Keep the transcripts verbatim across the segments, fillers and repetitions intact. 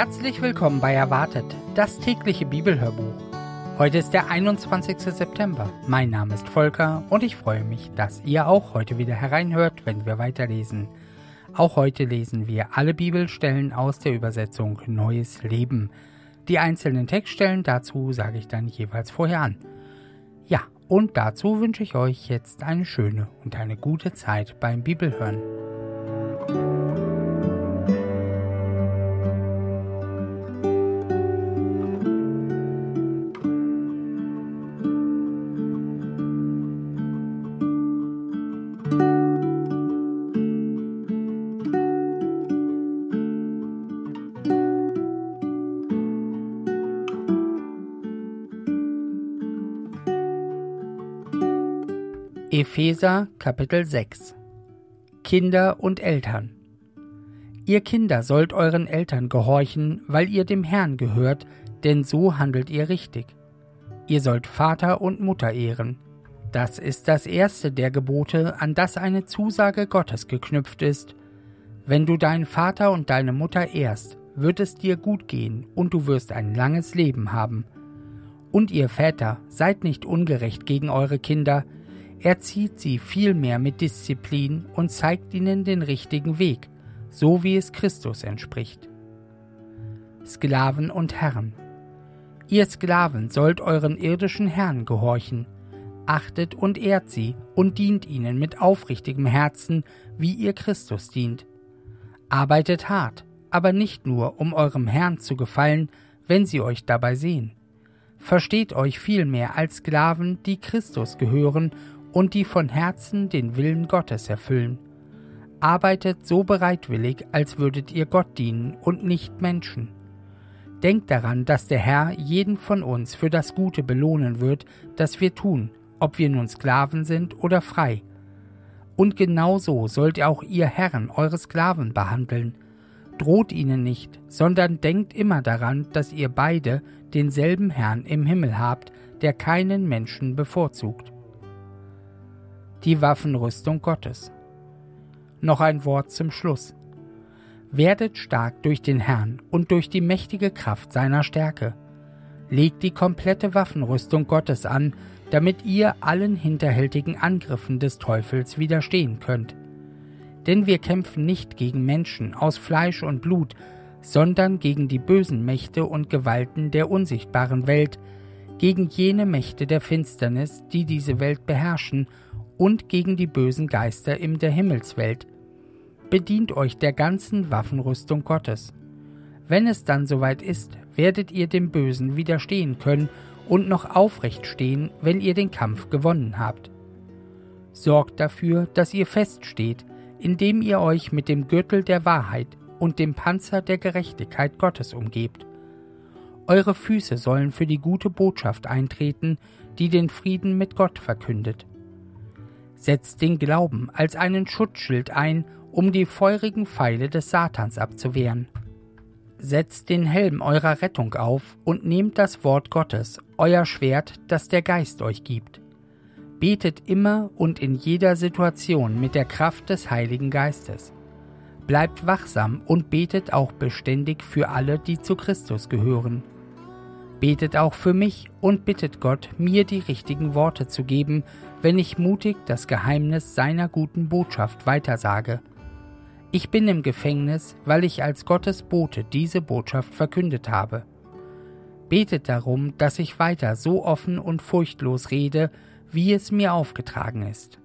Herzlich willkommen bei Erwartet, das tägliche Bibelhörbuch. Heute ist der einundzwanzigste September. Mein Name ist Volker und ich freue mich, dass ihr auch heute wieder hereinhört, wenn wir weiterlesen. Auch heute lesen wir alle Bibelstellen aus der Übersetzung Neues Leben. Die einzelnen Textstellen dazu sage ich dann jeweils vorher an. Ja, und dazu wünsche ich euch jetzt eine schöne und eine gute Zeit beim Bibelhören. Epheser Kapitel sechs. Kinder und Eltern. Ihr Kinder sollt euren Eltern gehorchen, weil ihr dem Herrn gehört, denn so handelt ihr richtig. Ihr sollt Vater und Mutter ehren. Das ist das erste der Gebote, an das eine Zusage Gottes geknüpft ist. Wenn du deinen Vater und deine Mutter ehrst, wird es dir gut gehen und du wirst ein langes Leben haben. Und ihr Väter, seid nicht ungerecht gegen eure Kinder, erzieht sie vielmehr mit Disziplin und zeigt ihnen den richtigen Weg, so wie es Christus entspricht. Sklaven und Herren. Ihr Sklaven sollt euren irdischen Herren gehorchen, achtet und ehrt sie und dient ihnen mit aufrichtigem Herzen, wie ihr Christus dient. Arbeitet hart, aber nicht nur, um eurem Herrn zu gefallen, wenn sie euch dabei sehen. Versteht euch vielmehr als Sklaven, die Christus gehören und die von Herzen den Willen Gottes erfüllen. Arbeitet so bereitwillig, als würdet ihr Gott dienen und nicht Menschen. Denkt daran, dass der Herr jeden von uns für das Gute belohnen wird, das wir tun, ob wir nun Sklaven sind oder frei. Und genau so sollt auch ihr Herren eure Sklaven behandeln. Droht ihnen nicht, sondern denkt immer daran, dass ihr beide denselben Herrn im Himmel habt, der keinen Menschen bevorzugt. Die Waffenrüstung Gottes. Noch ein Wort zum Schluss. Werdet stark durch den Herrn und durch die mächtige Kraft seiner Stärke. Legt die komplette Waffenrüstung Gottes an, damit ihr allen hinterhältigen Angriffen des Teufels widerstehen könnt. Denn wir kämpfen nicht gegen Menschen aus Fleisch und Blut, sondern gegen die bösen Mächte und Gewalten der unsichtbaren Welt, gegen jene Mächte der Finsternis, die diese Welt beherrschen, und gegen die bösen Geister in der Himmelswelt. Bedient euch der ganzen Waffenrüstung Gottes. Wenn es dann soweit ist, werdet ihr dem Bösen widerstehen können und noch aufrecht stehen, wenn ihr den Kampf gewonnen habt. Sorgt dafür, dass ihr feststeht, indem ihr euch mit dem Gürtel der Wahrheit und dem Panzer der Gerechtigkeit Gottes umgebt. Eure Füße sollen für die gute Botschaft eintreten, die den Frieden mit Gott verkündet. Setzt den Glauben als einen Schutzschild ein, um die feurigen Pfeile des Satans abzuwehren. Setzt den Helm eurer Rettung auf und nehmt das Wort Gottes, euer Schwert, das der Geist euch gibt. Betet immer und in jeder Situation mit der Kraft des Heiligen Geistes. Bleibt wachsam und betet auch beständig für alle, die zu Christus gehören. Betet auch für mich und bittet Gott, mir die richtigen Worte zu geben, wenn ich mutig das Geheimnis seiner guten Botschaft weitersage. Ich bin im Gefängnis, weil ich als Gottes Bote diese Botschaft verkündet habe. Betet darum, dass ich weiter so offen und furchtlos rede, wie es mir aufgetragen ist.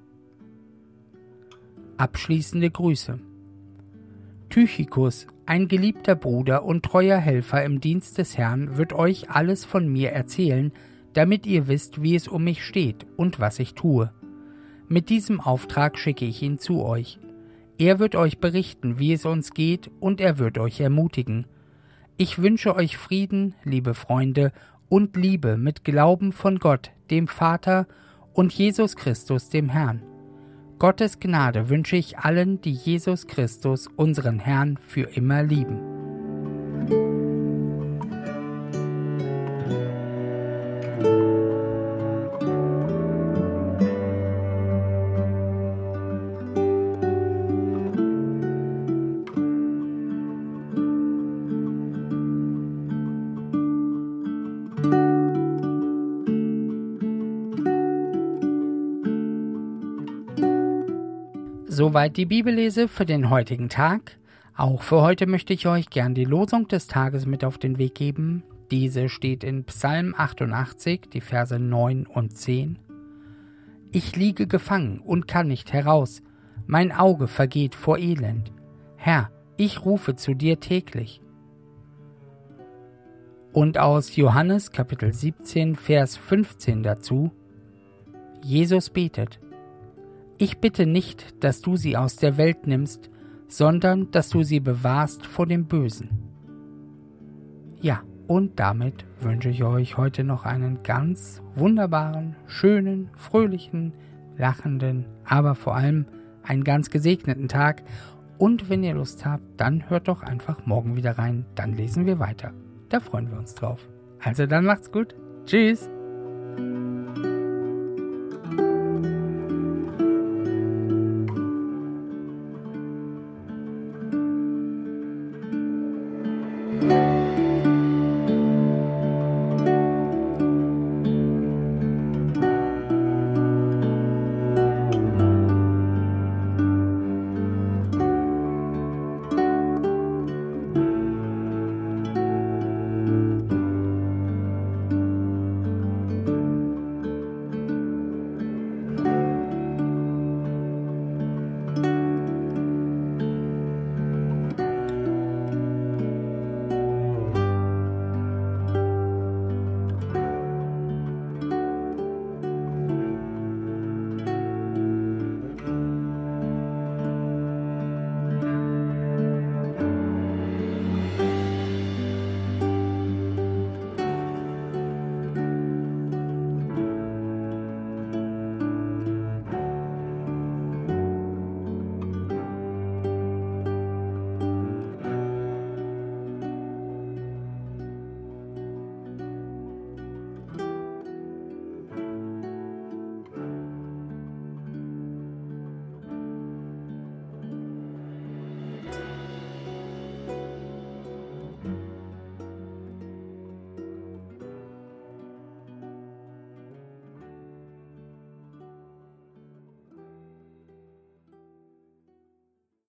Abschließende Grüße. Tychikus, ein geliebter Bruder und treuer Helfer im Dienst des Herrn, wird euch alles von mir erzählen, damit ihr wisst, wie es um mich steht und was ich tue. Mit diesem Auftrag schicke ich ihn zu euch. Er wird euch berichten, wie es uns geht, und er wird euch ermutigen. Ich wünsche euch Frieden, liebe Freunde, und Liebe mit Glauben von Gott, dem Vater, und Jesus Christus, dem Herrn. Gottes Gnade wünsche ich allen, die Jesus Christus, unseren Herrn, für immer lieben. Soweit die Bibellese für den heutigen Tag. Auch für heute möchte ich euch gern die Losung des Tages mit auf den Weg geben. Diese steht in Psalm achtundachtzig, die Verse neun und zehn. Ich liege gefangen und kann nicht heraus, mein Auge vergeht vor Elend. Herr, ich rufe zu dir täglich. Und aus Johannes Kapitel siebzehn, Vers fünfzehn dazu: Jesus betet: Ich bitte nicht, dass du sie aus der Welt nimmst, sondern dass du sie bewahrst vor dem Bösen. Ja, und damit wünsche ich euch heute noch einen ganz wunderbaren, schönen, fröhlichen, lachenden, aber vor allem einen ganz gesegneten Tag. Und wenn ihr Lust habt, dann hört doch einfach morgen wieder rein, dann lesen wir weiter. Da freuen wir uns drauf. Also dann macht's gut. Tschüss. Thank you.